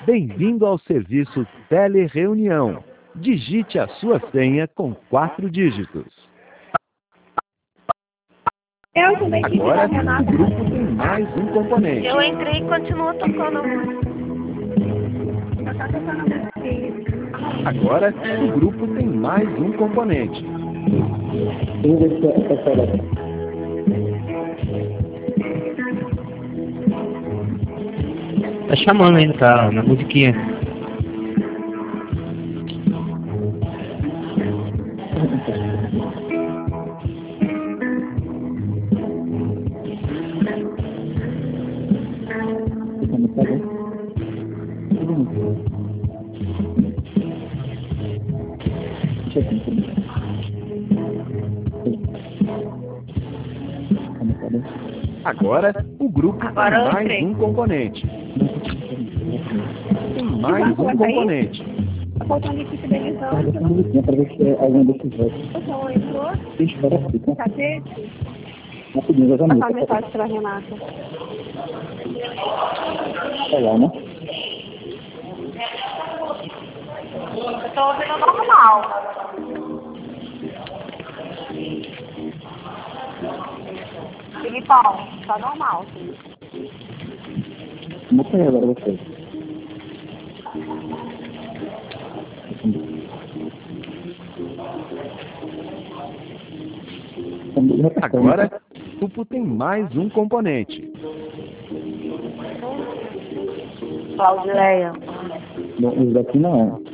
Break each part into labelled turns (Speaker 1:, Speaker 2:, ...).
Speaker 1: Bem-vindo ao serviço Telereunião. Digite a sua senha com 4 dígitos. Agora, o grupo tem mais um componente.
Speaker 2: Eu entrei e continua tocando a música.
Speaker 1: Agora, o grupo tem mais um componente.
Speaker 3: Tá chamando ainda, tá na musiquinha.
Speaker 1: Agora, o grupo
Speaker 2: Agora eu
Speaker 1: tem mais
Speaker 2: entrei.
Speaker 1: um componente. Tem mais um componente.
Speaker 4: Tá faltando aqui fidelizando.
Speaker 5: Essa musiquinha pra ver se é algum desses votos.
Speaker 4: Então, entrou.
Speaker 5: Espera aqui, tá?
Speaker 4: Cacete.
Speaker 5: Rapidinho, já
Speaker 4: Passar a
Speaker 5: também.
Speaker 4: mensagem pra Renata.
Speaker 5: Olha, né?
Speaker 2: Eu tô ouvindo normal. Filipão, tá normal.
Speaker 5: Bota aí agora você.
Speaker 1: Agora, o grupo tem mais um componente.
Speaker 2: Claudileia.
Speaker 5: Bom, isso daqui não é.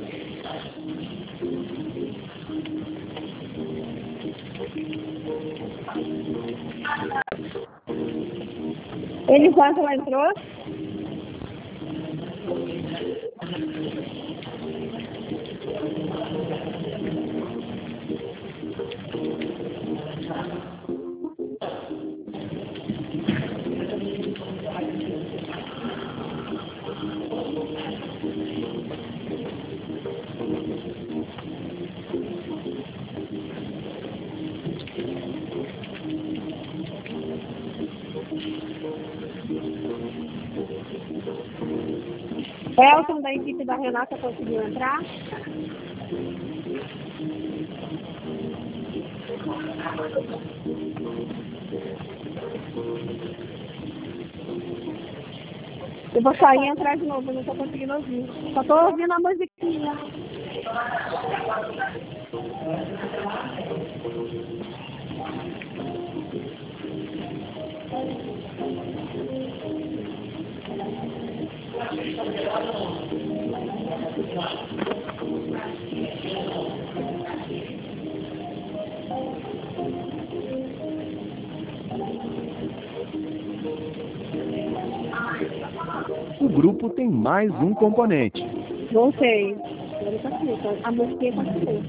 Speaker 4: Elisângela entrou. Elton, da equipe da Renata, conseguiu entrar. Eu vou sair e entrar de novo, eu não estou conseguindo ouvir. Só estou ouvindo a musiquinha.
Speaker 1: O grupo tem mais um componente.
Speaker 4: Voltei. Agora tá aqui, tá? A musiquinha continua.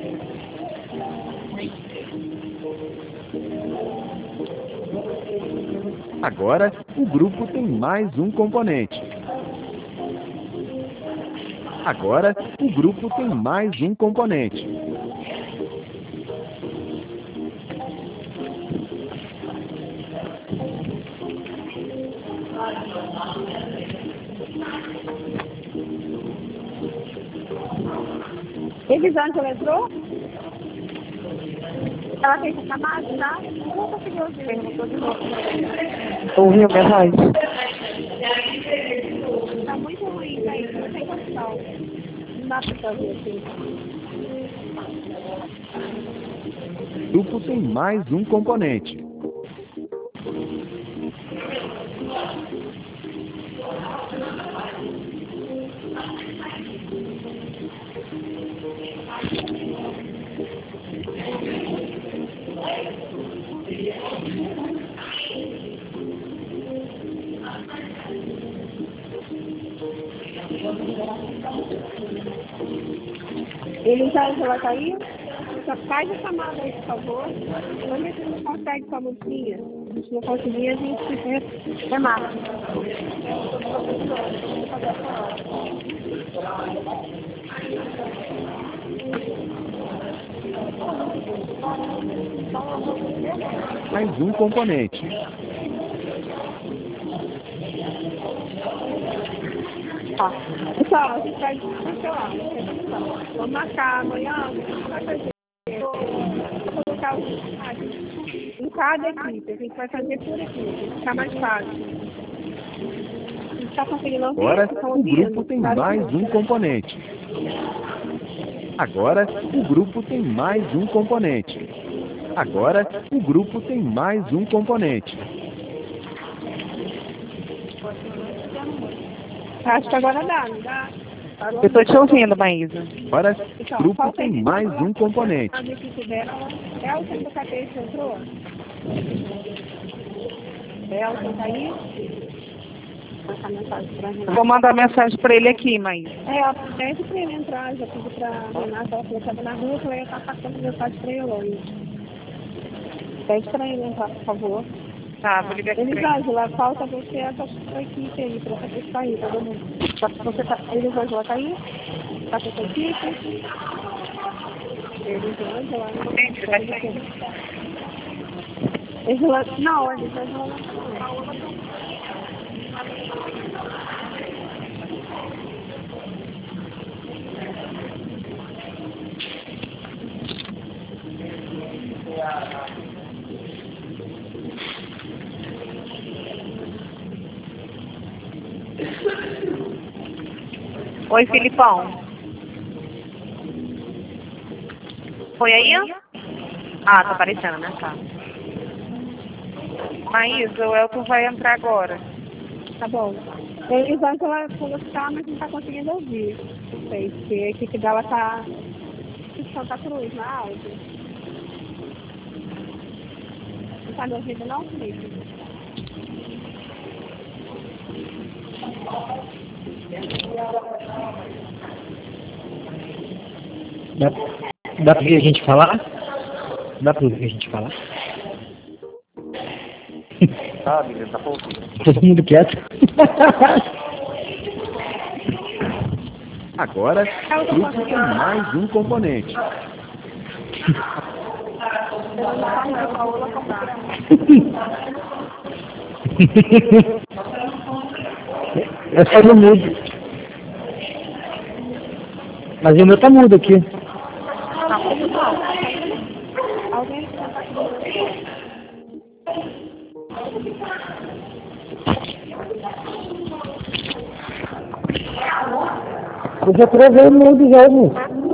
Speaker 1: Agora, o grupo tem mais um componente. Agora, o grupo tem mais um componente.
Speaker 4: Elisângela entrou? Ela fez a chamada, tá? Eu não consegui ouvir, perguntou de novo.
Speaker 5: Ouviu minha voz?
Speaker 4: Tá muito ruim, tá aí, não tem condição. Não dá pra fazer assim.
Speaker 1: O grupo tem mais um componente.
Speaker 4: Elisângela tá aí? Só faz a chamada aí, por favor. Quando a gente não consegue com a musiquinha, a gente não conseguir, a gente remata.
Speaker 1: Mais um componente.
Speaker 2: Tá.
Speaker 4: Pessoal, a gente vai vamos marcar amanhã, vai fazer. Vou colocar em cada equipe, a gente vai fazer por equipe, ficar mais fácil. A gente está conseguindo ouvir?
Speaker 1: Agora
Speaker 4: Estão
Speaker 1: o
Speaker 4: ouvindo?
Speaker 1: grupo tem
Speaker 4: Claro que
Speaker 1: mais
Speaker 4: não.
Speaker 1: um componente. Agora o grupo tem mais um componente. Agora o grupo tem mais um componente.
Speaker 4: Acho que agora dá, não dá? Parou?
Speaker 6: Eu tô te ouvindo, Maísa.
Speaker 1: Agora
Speaker 4: Então,
Speaker 1: o grupo
Speaker 4: falta
Speaker 1: tem
Speaker 4: aí,
Speaker 1: mais
Speaker 4: ela-
Speaker 1: um componente.
Speaker 4: A equipe dela é o seu cabeça entrou? Elton tá aí? Essa mensagem pra Renata.
Speaker 6: Vou mandar mensagem pra ele aqui, Maísa.
Speaker 4: Pede pra ele entrar, já pedi pra Renata, ela falou que estava na rua, eu ia estar passando mensagem pra ele hoje. Pede pra ele entrar, por favor.
Speaker 6: Tá, vou ligar aqui pra ele.
Speaker 4: Elisângela, falta você essa sua equipe aí, pra você sair, todo mundo. Você tá, Elisângela tá aí? Tá com a sua equipe? Elisângela,
Speaker 6: Gente, vai sair.
Speaker 4: não, Elisângela não tá.
Speaker 6: Oi, Filipão. Foi aí? Ah, tá aparecendo, né? Tá. Maísa, o Elton vai entrar agora.
Speaker 4: Tá bom. Elisângela falou que tá, mas não tá conseguindo ouvir. Não sei, porque a equipe dela tá em Santa Cruz, na áudio. Não tá me ouvindo não, Felipe?
Speaker 3: Dá pra ouvir a gente falar? Dá pra ouvir a gente falar?
Speaker 5: Ah, menina, tá bom.
Speaker 3: Todo mundo quieto.
Speaker 1: Agora o grupo tem mais um componente.
Speaker 3: É só no mudo. Mas o meu tá mudo aqui.
Speaker 4: Alguém que tá conseguindo
Speaker 3: Eu já travei o mudo já, viu?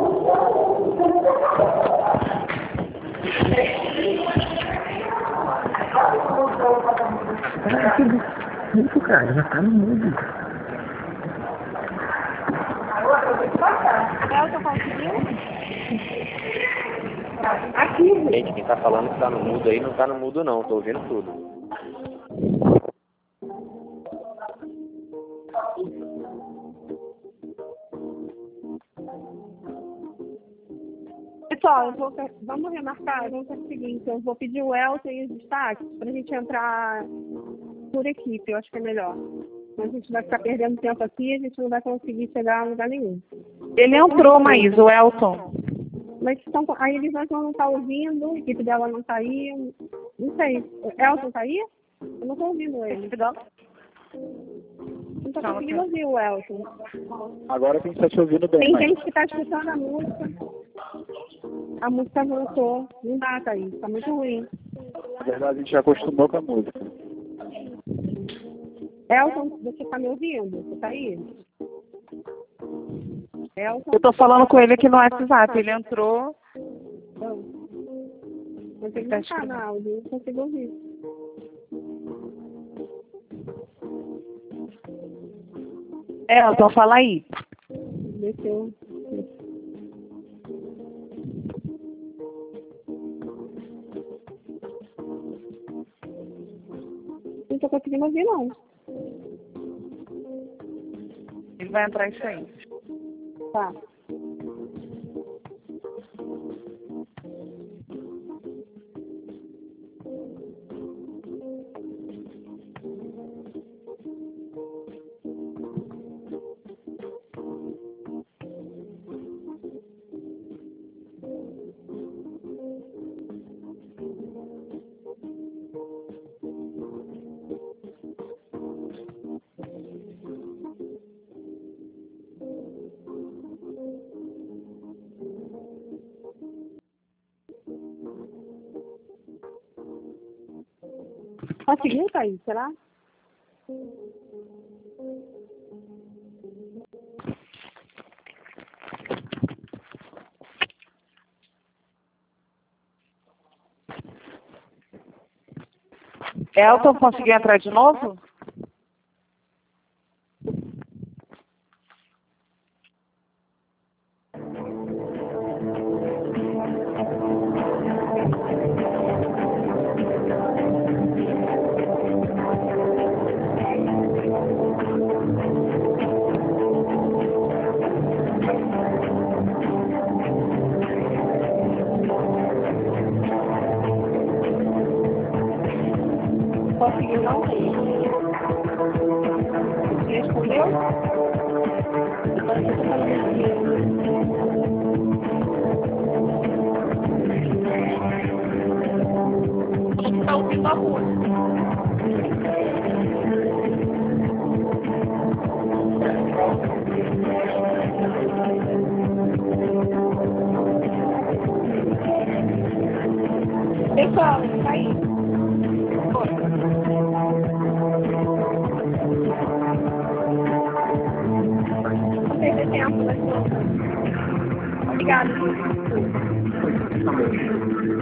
Speaker 3: Isso, cara, já tá no mudo.
Speaker 4: Elton conseguiu? Aqui.
Speaker 7: Gente, quem tá falando que tá no mudo aí não tá no mudo não, tô ouvindo tudo.
Speaker 4: Pessoal, vamos remarcar, vamos fazer o seguinte, eu vou pedir o Elton e os destaques pra gente entrar por equipe, eu acho que é melhor. A gente vai ficar perdendo tempo aqui, a gente não vai conseguir chegar a lugar nenhum.
Speaker 6: Ele entrou, Maísa, o Elton.
Speaker 4: Mas a Elisângela não tá ouvindo, a equipe dela não tá aí, não sei. Elton tá aí? Eu não tô ouvindo ele. Não tô conseguindo ouvir o Elton.
Speaker 5: Agora quem está te ouvindo bem,
Speaker 4: Tem
Speaker 5: mas
Speaker 4: gente que tá escutando a música. A música voltou. Não dá, Thaís. Tá muito ruim.
Speaker 5: na verdade a gente já acostumou com a música.
Speaker 4: Elton, você tá me ouvindo? Você tá aí? Elton?
Speaker 6: Eu tô falando com ele aqui no WhatsApp. Ele entrou.
Speaker 4: Não. Mas ele não tá na áudio. Eu não consigo ouvir.
Speaker 6: Elton, fala aí.
Speaker 4: Deixa eu... Não tô conseguindo ouvir, não.
Speaker 6: Ele vai entrar isso aí.
Speaker 4: Tá. Conseguiu, Thaís? Será?
Speaker 8: Elton, conseguiu entrar de novo?
Speaker 4: Conseguiu, não? Respondeu? Agora eu tô falando aqui. Está ouvindo a música. Pessoal, tá aí. Não perder tempo, né? Obrigada.